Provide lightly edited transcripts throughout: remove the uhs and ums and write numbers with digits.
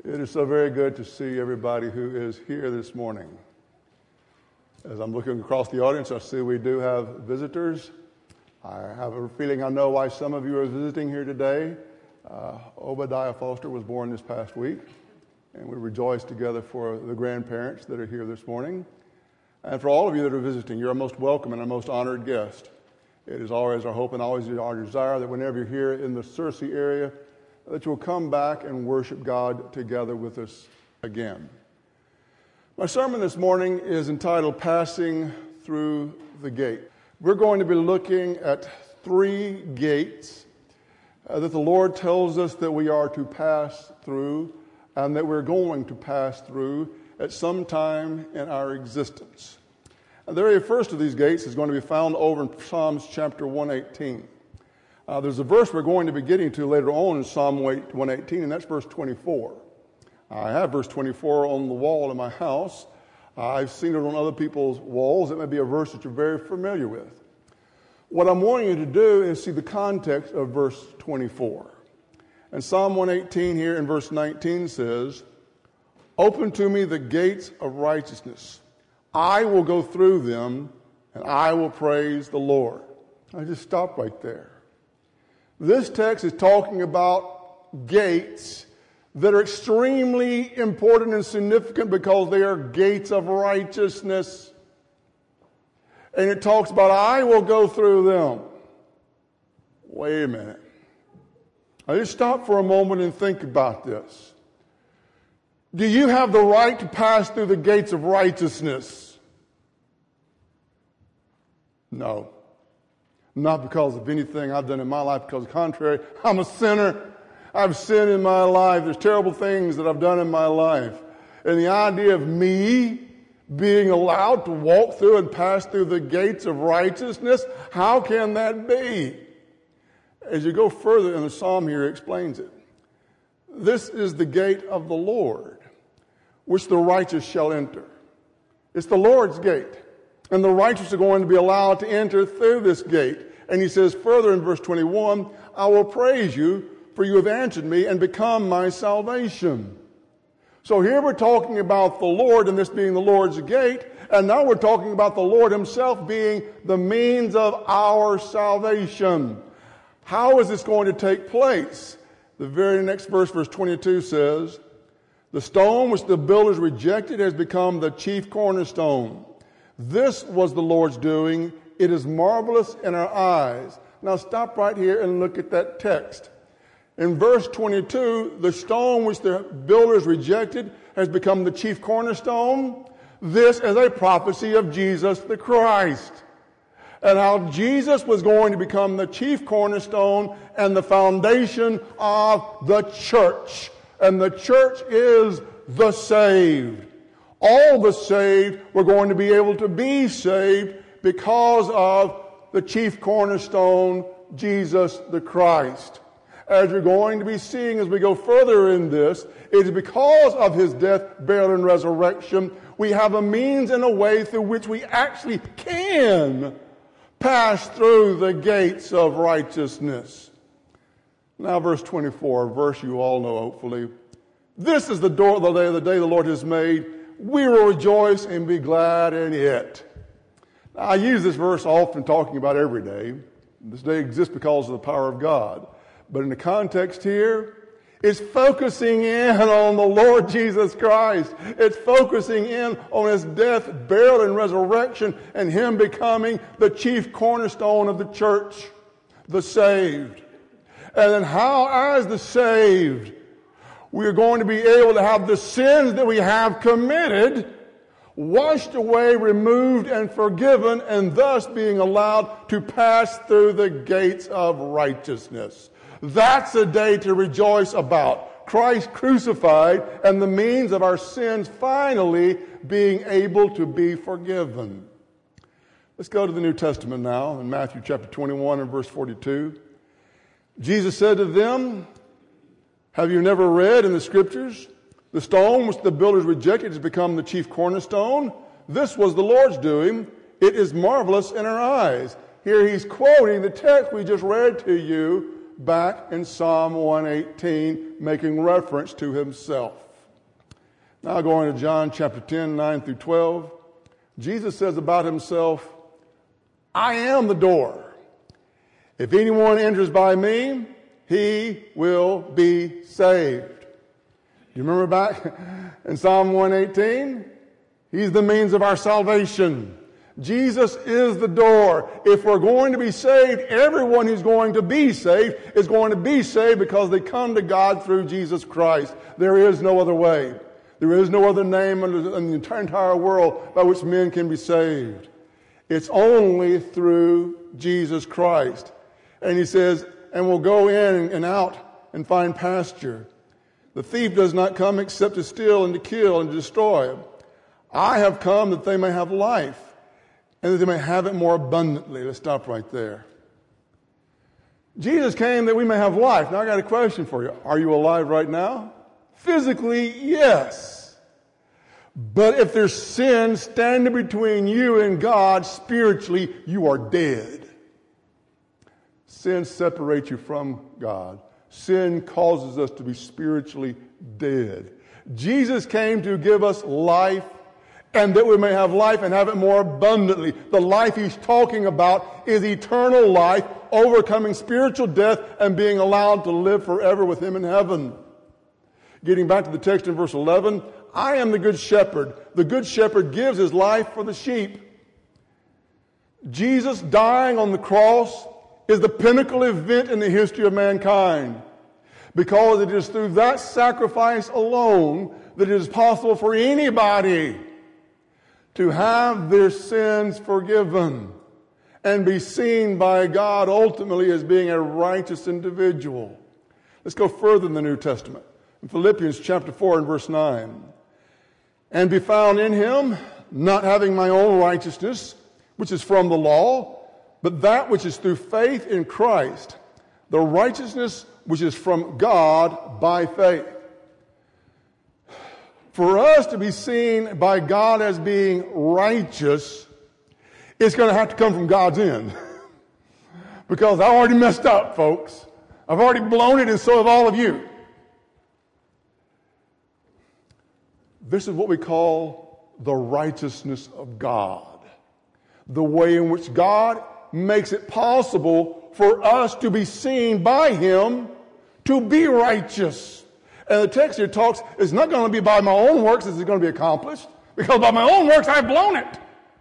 It is so very good to see everybody who is here this morning. As I'm looking across the audience, I see we do have visitors. I have a feeling I know why some of you are visiting here today. Obadiah Foster was born this past week, and we rejoice together for the grandparents that are here this morning. And for all of you that are visiting, you're a most welcome and a most honored guest. It is always our hope and always our desire that whenever you're here in the Searcy area, that you'll come back and worship God together with us again. My sermon this morning is entitled Passing Through the Gate. We're going to be looking at 3 gates that the Lord tells us that we are to pass through and that we're going to pass through at some time in our existence. And the very first of these gates is going to be found over in Psalms chapter 118. There's a verse we're going to be getting to later on in Psalm 118, and that's verse 24. I have verse 24 on the wall in my house. I've seen it on other people's walls. It may be a verse that you're very familiar with. What I'm wanting you to do is see the context of verse 24. And Psalm 118 here in verse 19 says, "Open to me the gates of righteousness. I will go through them, and I will praise the Lord." I just stop right there. This text is talking about gates that are extremely important and significant because they are gates of righteousness. And it talks about, I will go through them. Wait a minute. I just stop for a moment and think about this. Do you have the right to pass through the gates of righteousness? No. Not because of anything I've done in my life, because contrary, I'm a sinner. I've sinned in my life. There's terrible things that I've done in my life. And the idea of me being allowed to walk through and pass through the gates of righteousness, how can that be? As you go further in the psalm here, it explains it. This is the gate of the Lord, which the righteous shall enter. It's the Lord's gate. And the righteous are going to be allowed to enter through this gate. And he says further in verse 21, I will praise you, for you have answered me and become my salvation. So here we're talking about the Lord and this being the Lord's gate. And now we're talking about the Lord himself being the means of our salvation. How is this going to take place? The very next verse, verse 22 says, the stone which the builders rejected has become the chief cornerstone. This was the Lord's doing. It is marvelous in our eyes. Now stop right here and look at that text. In verse 22, the stone which the builders rejected has become the chief cornerstone. This is a prophecy of Jesus the Christ. And how Jesus was going to become the chief cornerstone and the foundation of the church. And the church is the saved. All the saved were going to be able to be saved because of the chief cornerstone, Jesus the Christ. As you're going to be seeing as we go further in this, it is because of his death, burial, and resurrection, we have a means and a way through which we actually can pass through the gates of righteousness. Now verse 24, a verse you all know hopefully. This is the day the Lord has made. We will rejoice and be glad in it. Now, I use this verse often talking about every day. This day exists because of the power of God. But in the context here, it's focusing in on the Lord Jesus Christ. It's focusing in on his death, burial, and resurrection, and him becoming the chief cornerstone of the church, the saved. And then how, as the saved, we are going to be able to have the sins that we have committed washed away, removed, and forgiven, and thus being allowed to pass through the gates of righteousness. That's a day to rejoice about. Christ crucified and the means of our sins finally being able to be forgiven. Let's go to the New Testament now in Matthew chapter 21 and verse 42. Jesus said to them, have you never read in the scriptures, the stone which the builders rejected has become the chief cornerstone? This was the Lord's doing. It is marvelous in our eyes. Here he's quoting the text we just read to you back in Psalm 118, making reference to himself. Now going to John chapter 10, 9 through 12. Jesus says about himself, I am the door. If anyone enters by me, he will be saved. You remember back in Psalm 118? He's the means of our salvation. Jesus is the door. If we're going to be saved, everyone who's going to be saved is going to be saved because they come to God through Jesus Christ. There is no other way. There is no other name in the entire world by which men can be saved. It's only through Jesus Christ. And he says, and we'll go in and out and find pasture. The thief does not come except to steal and to kill and to destroy. I have come that they may have life and that they may have it more abundantly. Let's stop right there. Jesus came that we may have life. Now I got a question for you. Are you alive right now? Physically, yes. But if there's sin standing between you and God, spiritually, you are dead. Sin separates you from God. Sin causes us to be spiritually dead. Jesus came to give us life, and that we may have life and have it more abundantly. The life he's talking about is eternal life, overcoming spiritual death and being allowed to live forever with him in heaven. Getting back to the text in verse 11, I am the good shepherd. The good shepherd gives his life for the sheep. Jesus dying on the cross is the pinnacle event in the history of mankind, because it is through that sacrifice alone that it is possible for anybody to have their sins forgiven and be seen by God ultimately as being a righteous individual. Let's go further in the New Testament. In Philippians chapter 4 and verse 9. And be found in him, not having my own righteousness, which is from the law, but that which is through faith in Christ, the righteousness which is from God by faith. For us to be seen by God as being righteous, it's going to have to come from God's end. Because I already messed up, folks. I've already blown it, and so have all of you. This is what we call the righteousness of God. The way in which God makes it possible for us to be seen by him to be righteous. And the text here talks, it's not going to be by my own works is it going to be accomplished, because by my own works I've blown it.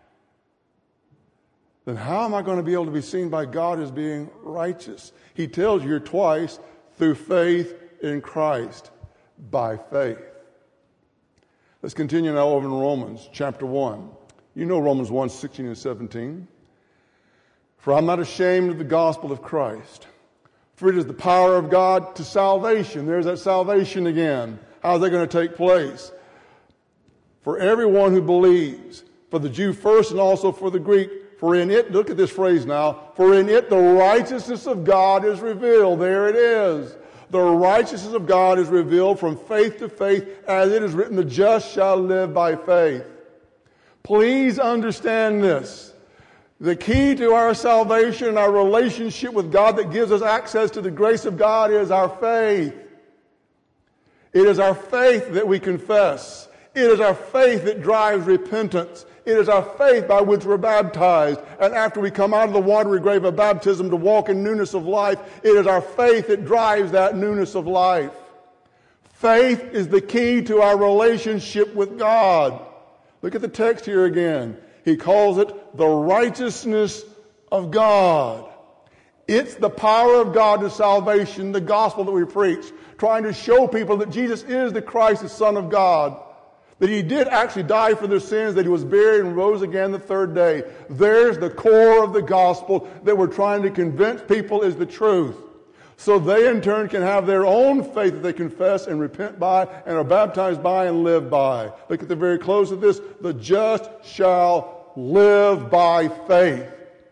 Then how am I going to be able to be seen by God as being righteous? He tells you here twice, through faith in Christ, by faith. Let's continue now over in Romans chapter 1. You know Romans 1, 16 and 17. For I'm not ashamed of the gospel of Christ, for it is the power of God to salvation. There's that salvation again. How is that going to take place? For everyone who believes, for the Jew first and also for the Greek. For in it, look at this phrase now, for in it the righteousness of God is revealed. There it is. The righteousness of God is revealed from faith to faith, as it is written, the just shall live by faith. Please understand this. The key to our salvation and our relationship with God that gives us access to the grace of God is our faith. It is our faith that we confess. It is our faith that drives repentance. It is our faith by which we're baptized. And after we come out of the watery grave of baptism to walk in newness of life, it is our faith that drives that newness of life. Faith is the key to our relationship with God. Look at the text here again. He calls it the righteousness of God. It's the power of God to salvation, the gospel that we preach, trying to show people that Jesus is the Christ, the Son of God, that he did actually die for their sins, that he was buried and rose again the third day. There's the core of the gospel that we're trying to convince people is the truth. So they in turn can have their own faith that they confess and repent by and are baptized by and live by. Look at the very close of this. The just shall live by faith.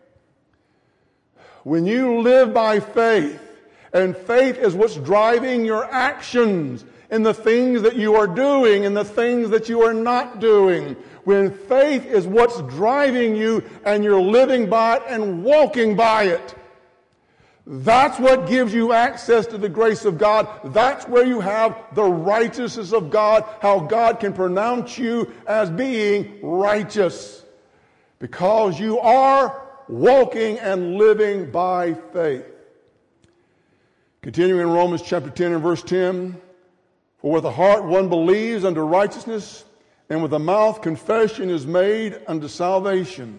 When you live by faith, and faith is what's driving your actions in the things that you are doing and the things that you are not doing. When faith is what's driving you and you're living by it and walking by it, That's what gives you access to the grace of God. That's where you have the righteousness of God, how God can pronounce you as being righteous. Because you are walking and living by faith. Continuing in Romans chapter 10 and verse 10, for with the heart one believes unto righteousness, and with the mouth confession is made unto salvation.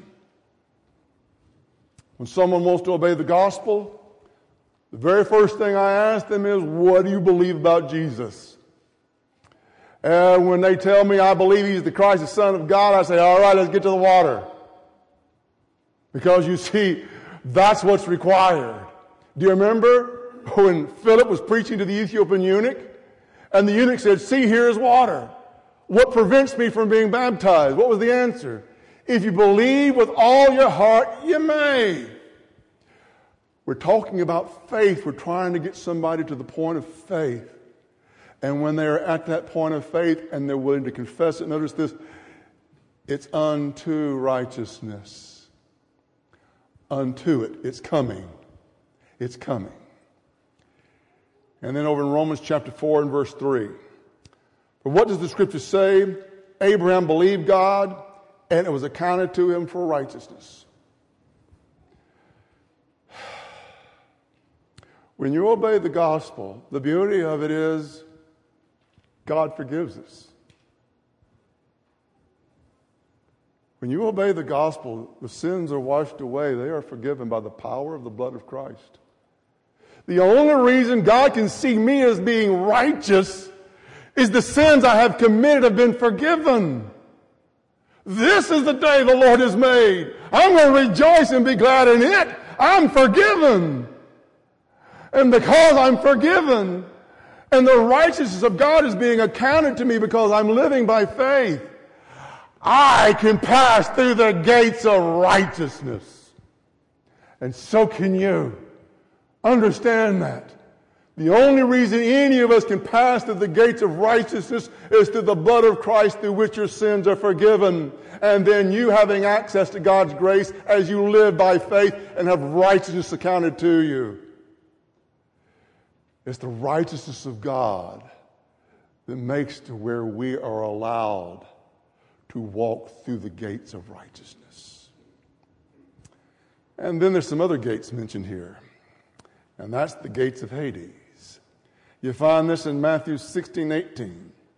When someone wants to obey the gospel, the very first thing I ask them is, what do you believe about Jesus? And when they tell me I believe He's the Christ, the Son of God, I say, all right, let's get to the water. Because you see, that's what's required. Do you remember when Philip was preaching to the Ethiopian eunuch? And the eunuch said, see, here is water. What prevents me from being baptized? What was the answer? If you believe with all your heart, you may. We're talking about faith. We're trying to get somebody to the point of faith. And when they're at that point of faith and they're willing to confess it, notice this, it's unto righteousness. Unto it. It's coming. It's coming. And then over in Romans chapter 4 and verse 3. But what does the scripture say? Abraham believed God, and it was accounted to him for righteousness. When you obey the gospel, the beauty of it is God forgives us. When you obey the gospel, the sins are washed away. They are forgiven by the power of the blood of Christ. The only reason God can see me as being righteous is the sins I have committed have been forgiven. This is the day the Lord has made. I'm going to rejoice and be glad in it. I'm forgiven. And because I'm forgiven, and the righteousness of God is being accounted to me because I'm living by faith, I can pass through the gates of righteousness. And so can you. Understand that. The only reason any of us can pass through the gates of righteousness is through the blood of Christ, through which your sins are forgiven. And then you having access to God's grace as you live by faith and have righteousness accounted to you. It's the righteousness of God that makes to where we are allowed to walk through the gates of righteousness. And then there's some other gates mentioned here. And that's the gates of Hades. You find this in Matthew 16:18.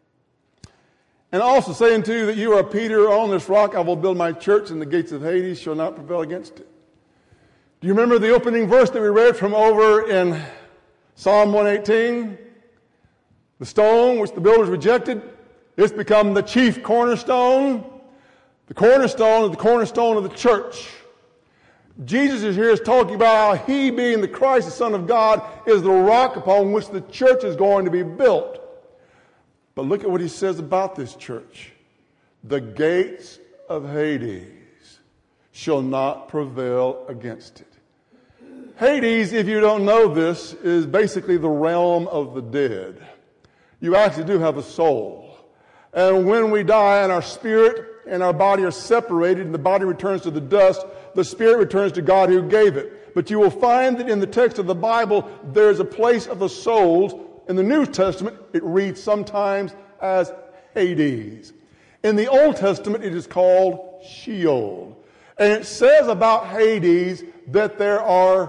And also saying to you that you are Peter, on this rock I will build my church, and the gates of Hades shall not prevail against it. Do you remember the opening verse that we read from over in Psalm 118? The stone which the builders rejected, it's become the chief cornerstone. The cornerstone is the cornerstone of the church. Jesus is here is talking about how He, being the Christ, the Son of God, is the rock upon which the church is going to be built. But look at what He says about this church. The gates of Hades shall not prevail against it. Hades, if you don't know this, is basically the realm of the dead. You actually do have a soul. And when we die and our spirit and our body are separated and the body returns to the dust, the spirit returns to God who gave it. But you will find that in the text of the Bible, there is a place of the souls. In the New Testament, it reads sometimes as Hades. In the Old Testament, it is called Sheol. And it says about Hades that there are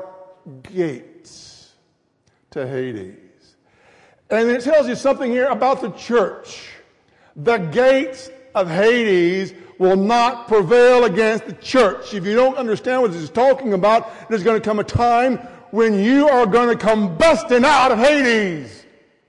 gates to Hades. And it tells you something here about the church. The gates of Hades will not prevail against the church. If you don't understand what this is talking about, there's going to come a time when you are going to come busting out of Hades.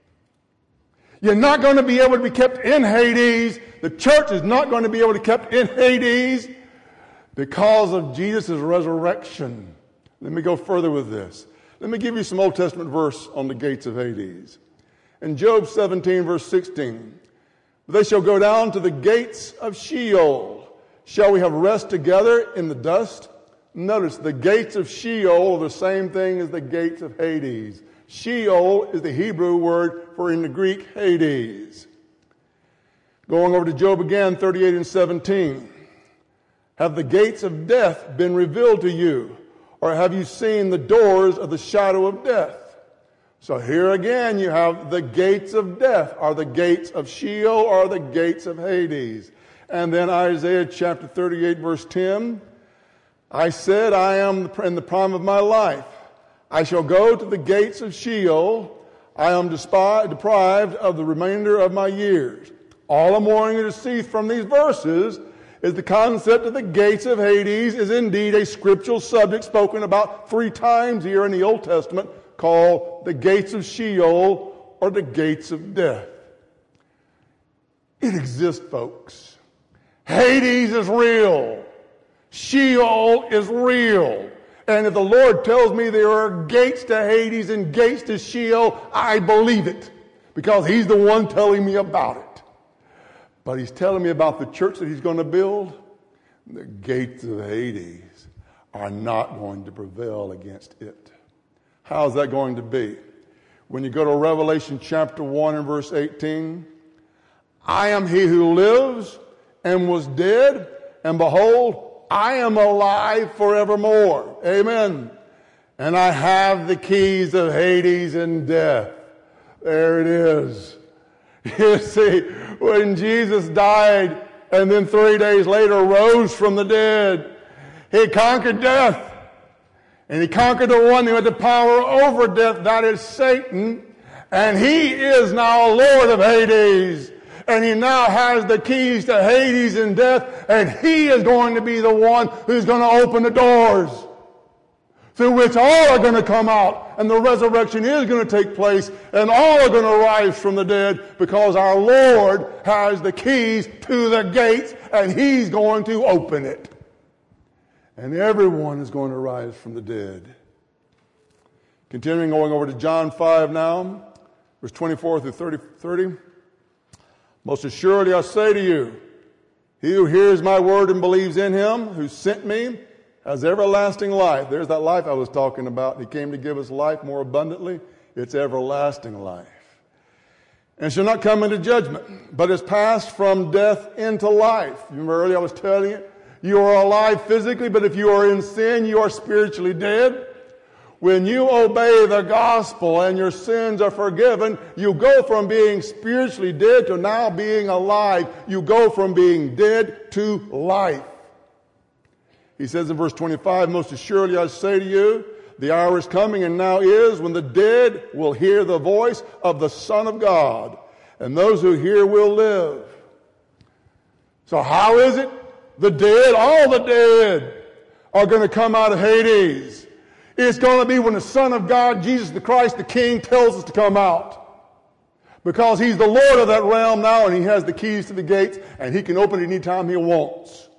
You're not going to be able to be kept in Hades. The church is not going to be able to be kept in Hades because of Jesus' resurrection. Let me go further with this. Let me give you some Old Testament verse on the gates of Hades. In Job 17, verse 16, they shall go down to the gates of Sheol. Shall we have rest together in the dust? Notice, the gates of Sheol are the same thing as the gates of Hades. Sheol is the Hebrew word for, in the Greek, Hades. Going over to Job again, 38 and 17. Have the gates of death been revealed to you, Or have you seen the doors of the shadow of death? So here again you have the gates of death. Are the gates of Sheol or the gates of Hades? And then Isaiah chapter 38 verse 10. I said, I am in the prime of my life. I shall go to the gates of Sheol. I am deprived of the remainder of my years. All I'm wanting you to see from these verses is the concept of the gates of Hades is indeed a scriptural subject spoken about 3 times here in the Old Testament, called the gates of Sheol or the gates of death. It exists, folks. Hades is real. Sheol is real. And if the Lord tells me there are gates to Hades and gates to Sheol, I believe it, because He's the one telling me about it. But He's telling me about the church that He's going to build. The gates of Hades are not going to prevail against it. How is that going to be? When you go to Revelation chapter 1 and verse 18, I am He who lives and was dead, and behold, I am alive forevermore. Amen. And I have the keys of Hades and death. There it is. You see, when Jesus died and then 3 days later rose from the dead, He conquered death. And He conquered the one who had the power over death, that is Satan. And He is now Lord of Hades. And He now has the keys to Hades and death. And He is going to be the one who's going to open the doors through which all are going to come out. And the resurrection is going to take place. And all are going to rise from the dead, because our Lord has the keys to the gates. And He's going to open it. And everyone is going to rise from the dead. Continuing, going over to John 5 now, verse 24 through 30. Most assuredly I say to you, he who hears my word and believes in Him who sent me has everlasting life. There's that life I was talking about. He came to give us life more abundantly. It's everlasting life. And shall not come into judgment, but is passed from death into life. You remember earlier I was telling you, you are alive physically, but if you are in sin, you are spiritually dead. When you obey the gospel and your sins are forgiven, you go from being spiritually dead to now being alive. You go from being dead to life. He says in verse 25, most assuredly I say to you, the hour is coming and now is when the dead will hear the voice of the Son of God, and those who hear will live. So how is it? The dead, all the dead, are going to come out of Hades. It's going to be when the Son of God, Jesus the Christ, the King, tells us to come out. Because He's the Lord of that realm now, and He has the keys to the gates, and He can open it anytime He wants.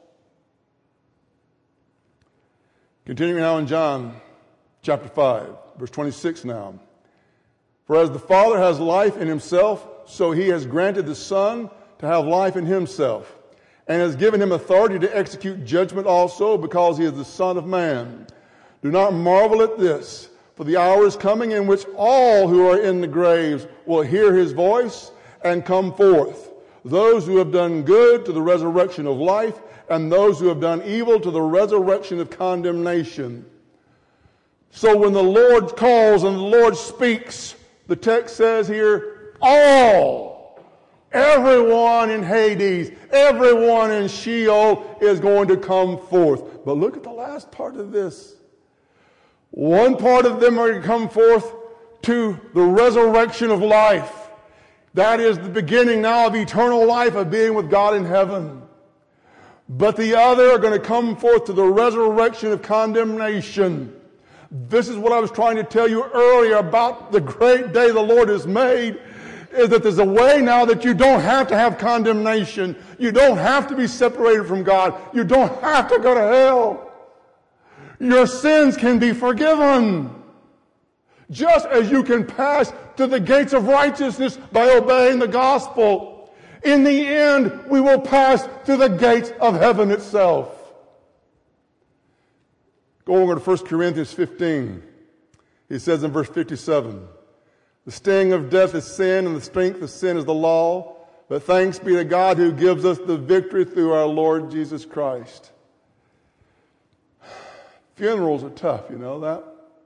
Continuing now in John chapter 5, verse 26 now. For as the Father has life in Himself, so He has granted the Son to have life in Himself, and has given Him authority to execute judgment also, because He is the Son of Man. Do not marvel at this, for the hour is coming in which all who are in the graves will hear His voice and come forth. Those who have done good to the resurrection of life, and those who have done evil to the resurrection of condemnation. So when the Lord calls and the Lord speaks, the text says here, all, everyone in Hades, everyone in Sheol is going to come forth. But look at the last part of this. One part of them are to come forth to the resurrection of life. That is the beginning now of eternal life, of being with God in heaven. But the other are going to come forth to the resurrection of condemnation. This is what I was trying to tell you earlier about the great day the Lord has made, is that there's a way now that you don't have to have condemnation. You don't have to be separated from God. You don't have to go to hell. Your sins can be forgiven. Just as you can pass to the gates of righteousness by obeying the gospel. In the end, we will pass through the gates of heaven itself. Go over to 1 Corinthians 15. He says in verse 57, the sting of death is sin, and the strength of sin is the law. But thanks be to God who gives us the victory through our Lord Jesus Christ. Funerals are tough, you know that?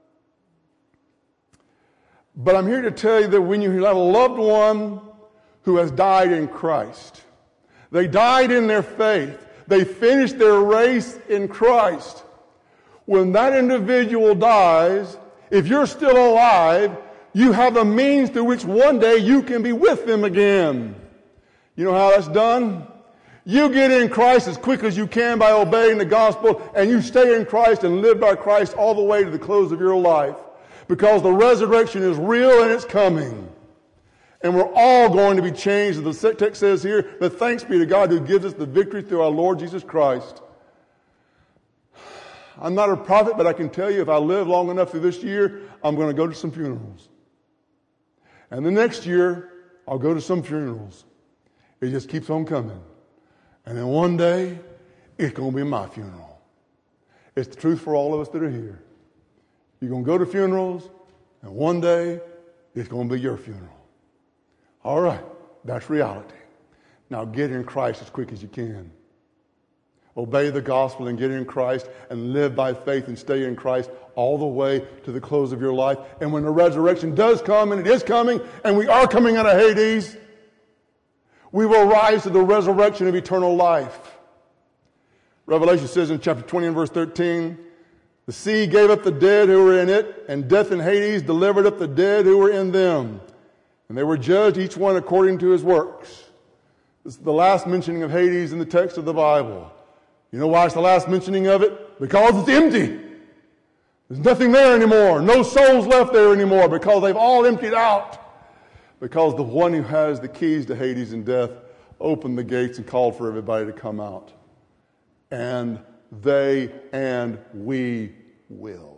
But I'm here to tell you that when you have a loved one who has died in Christ, they died in their faith, they finished their race in Christ. When that individual dies, if you're still alive, you have a means through which one day you can be with them again. You know how that's done? You get in Christ as quick as you can by obeying the gospel, and you stay in Christ and live by Christ all the way to the close of your life. Because the resurrection is real and it's coming. And we're all going to be changed. As the text says here, but thanks be to God who gives us the victory through our Lord Jesus Christ. I'm not a prophet, but I can tell you if I live long enough through this year, I'm going to go to some funerals. And the next year, I'll go to some funerals. It just keeps on coming. And then one day, it's going to be my funeral. It's the truth for all of us that are here. You're going to go to funerals, and one day, it's going to be your funeral. All right, that's reality. Now get in Christ as quick as you can. Obey the gospel and get in Christ and live by faith and stay in Christ all the way to the close of your life. And when the resurrection does come, and it is coming, and we are coming out of Hades, we will rise to the resurrection of eternal life. Revelation says in chapter 20 and verse 13, the sea gave up the dead who were in it, and death and Hades delivered up the dead who were in them. And they were judged, each one according to his works. This is the last mentioning of Hades in the text of the Bible. You know why it's the last mentioning of it? Because it's empty. There's nothing there anymore. No souls left there anymore because they've all emptied out. Because the one who has the keys to Hades and death opened the gates and called for everybody to come out. And they and we will.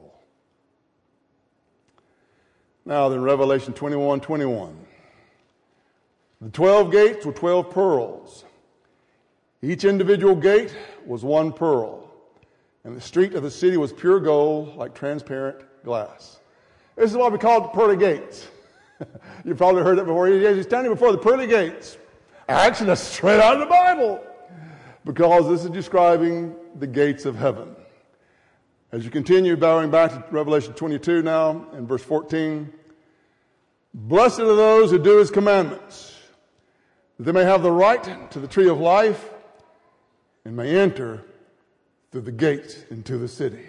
Now then, Revelation 21:21. The 12 gates were 12 pearls. Each individual gate was one pearl. And the street of the city was pure gold, like transparent glass. This is why we call it the pearly gates. You've probably heard it before. He's standing before the pearly gates. Actually, that's straight out of the Bible. Because this is describing the gates of heaven. As you continue bowing back to Revelation 22 now, in verse 14. Blessed are those who do his commandments, that they may have the right to the tree of life and may enter through the gate into the city.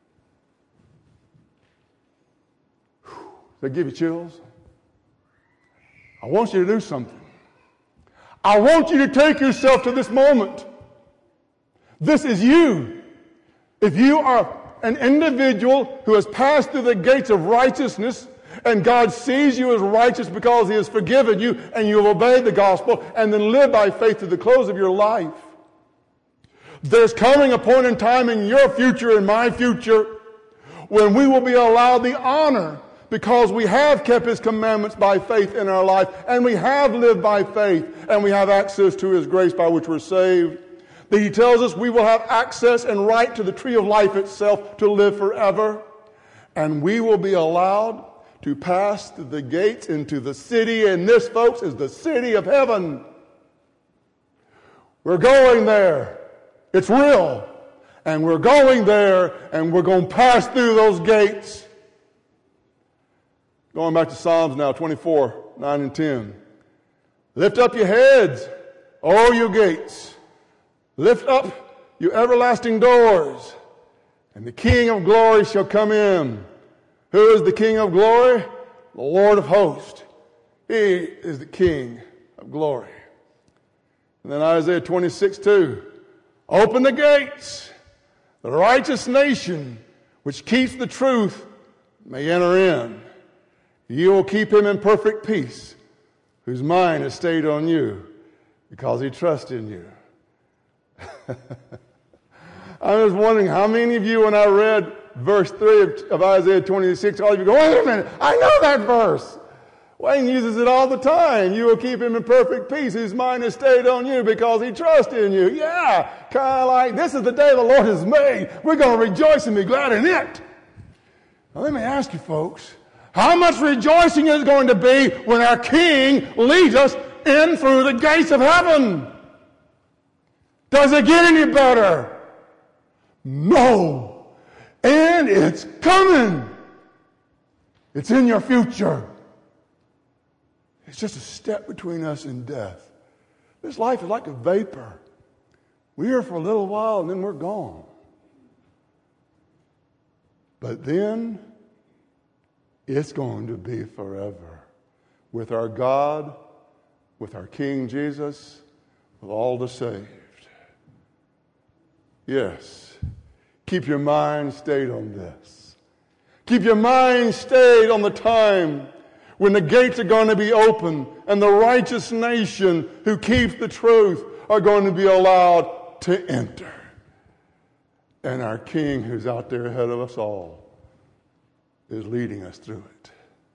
Does that give you chills? I want you to do something. I want you to take yourself to this moment. This is you. If you are an individual who has passed through the gates of righteousness, and God sees you as righteous because he has forgiven you, and you have obeyed the gospel, and then live by faith to the close of your life, there's coming a point in time in your future and my future when we will be allowed the honor because we have kept his commandments by faith in our life, and we have lived by faith, and we have access to his grace by which we're saved. That he tells us we will have access and right to the tree of life itself to live forever. And we will be allowed to pass through the gates into the city. And this, folks, is the city of heaven. We're going there. It's real. And we're going there, and we're going to pass through those gates. Going back to Psalms now, 24, 9 and 10. Lift up your heads, O you gates. Lift up your everlasting doors, and the King of glory shall come in. Who is the King of glory? The Lord of hosts. He is the King of glory. And then Isaiah 26:2. Open the gates. The righteous nation, which keeps the truth, may enter in. You will keep him in perfect peace, whose mind is stayed on you, because he trusts in you. I was wondering how many of you, when I read verse 3 of Isaiah 26, all of you go, wait a minute, I know that verse. Wayne uses it all the time. You will keep him in perfect peace, whose mind is stayed on you because he trusts in you. Yeah, kind of like, this is the day the Lord has made. We're going to rejoice and be glad in it. Now let me ask you folks, how much rejoicing is going to be when our King leads us in through the gates of heaven? Does it get any better? No. And it's coming. It's in your future. It's just a step between us and death. This life is like a vapor. We're here for a little while and then we're gone. But then it's going to be forever with our God, with our King Jesus, with all the saved. Yes, keep your mind stayed on this. Keep your mind stayed on the time when the gates are going to be open and the righteous nation who keeps the truth are going to be allowed to enter. And our King who's out there ahead of us all is leading us through it.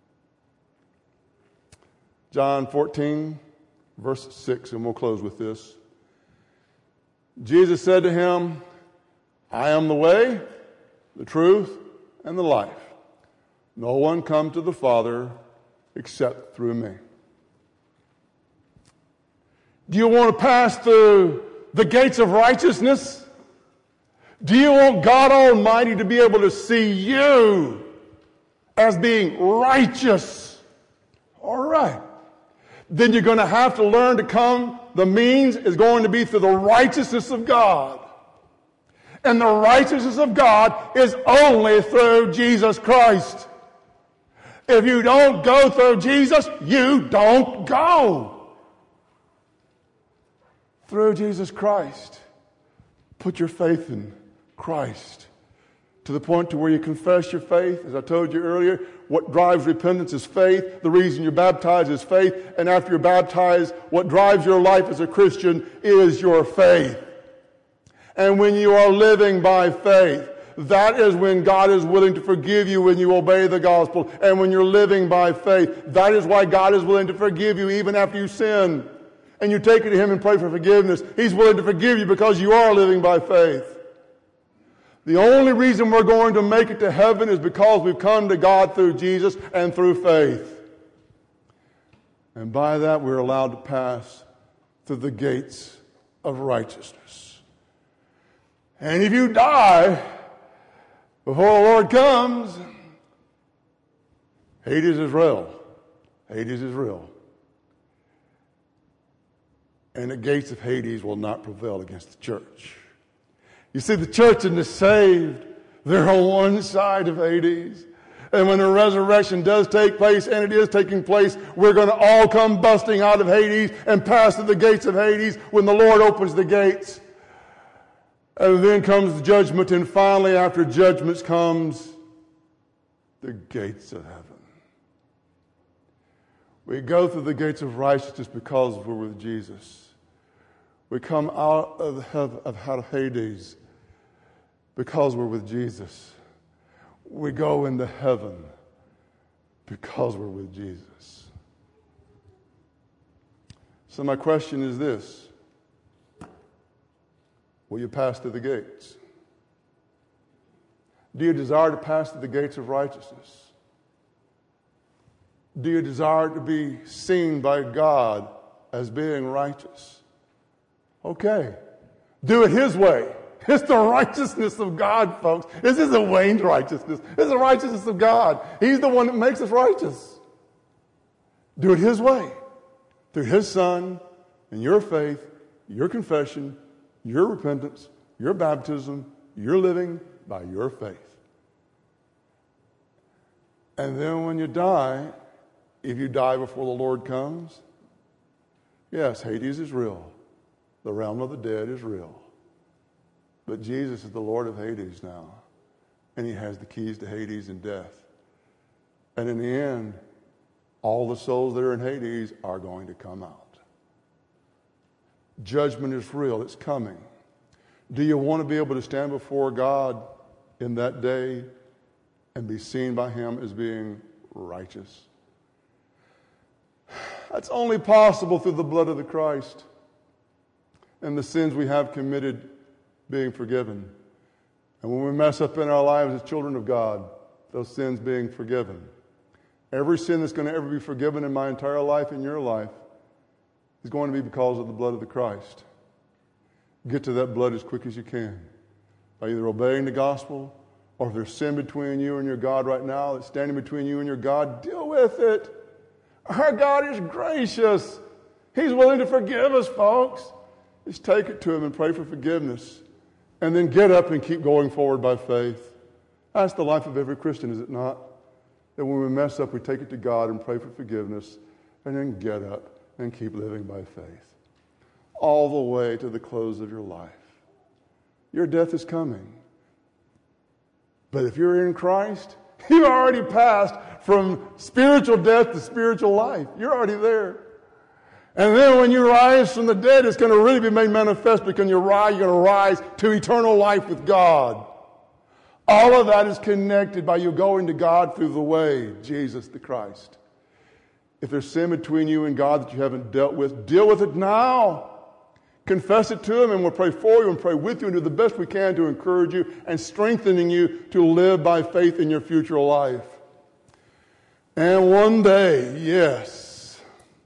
John 14, verse 6, and we'll close with this. Jesus said to him, I am the way, the truth, and the life. No one comes to the Father except through me. Do you want to pass through the gates of righteousness? Do you want God Almighty to be able to see you as being righteous? All right. Then you're going to have to learn to come. The means is going to be through the righteousness of God. And the righteousness of God is only through Jesus Christ. If you don't go through Jesus, you don't go. Through Jesus Christ. Put your faith in Christ. To the point to where you confess your faith. As I told you earlier, what drives repentance is faith. The reason you're baptized is faith. And after you're baptized, what drives your life as a Christian is your faith. And when you are living by faith, that is when God is willing to forgive you when you obey the gospel. And when you're living by faith, that is why God is willing to forgive you even after you sin. And you take it to Him and pray for forgiveness. He's willing to forgive you because you are living by faith. The only reason we're going to make it to heaven is because we've come to God through Jesus and through faith. And by that we're allowed to pass through the gates of righteousness. And if you die before the Lord comes, Hades is real. Hades is real. And the gates of Hades will not prevail against the church. You see, the church and the saved, they're on one side of Hades. And when the resurrection does take place, and it is taking place, we're going to all come busting out of Hades and pass through the gates of Hades when the Lord opens the gates. And then comes the judgment, and finally, after judgments comes the gates of heaven. We go through the gates of righteousness because we're with Jesus. We come out of Hades because we're with Jesus. We go into heaven because we're with Jesus. So my question is this. Will you pass through the gates? Do you desire to pass through the gates of righteousness? Do you desire to be seen by God as being righteous? Okay. Do it His way. It's the righteousness of God, folks. This isn't Wayne's righteousness. This is the righteousness of God. He's the one that makes us righteous. Do it His way. Through His Son and your faith, your confession, your repentance, your baptism, your living by your faith. And then when you die, if you die before the Lord comes, yes, Hades is real. The realm of the dead is real. But Jesus is the Lord of Hades now. And He has the keys to Hades and death. And in the end, all the souls that are in Hades are going to come out. Judgment is real. It's coming. Do you want to be able to stand before God in that day and be seen by Him as being righteous? That's only possible through the blood of the Christ and the sins we have committed being forgiven. And when we mess up in our lives as children of God, those sins being forgiven. Every sin that's going to ever be forgiven in my entire life, in your life, is going to be because of the blood of the Christ. Get to that blood as quick as you can by either obeying the gospel Or if there's sin between you and your God right now that's standing between you and your God, deal with it. Our God is gracious. He's willing to forgive us, folks. Just take it to Him and pray for forgiveness. And then get up and keep going forward by faith. That's the life of every Christian, is it not? That when we mess up, we take it to God and pray for forgiveness, and then get up and keep living by faith. All the way to the close of your life. Your death is coming. But if you're in Christ, you've already passed from spiritual death to spiritual life. You're already there. And then when you rise from the dead, it's going to really be made manifest because you're going to rise to eternal life with God. All of that is connected by you going to God through the way, Jesus the Christ. If there's sin between you and God that you haven't dealt with, deal with it now. Confess it to Him, and we'll pray for you and pray with you and do the best we can to encourage you and strengthening you to live by faith in your future life. And one day, yes,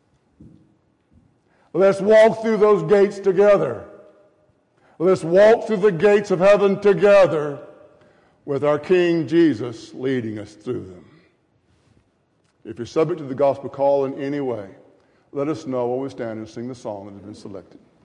let's walk through those gates together. Let's walk through the gates of heaven together with our King Jesus leading us through them. If you're subject to the gospel call in any way, let us know while we stand and sing the song that has been selected.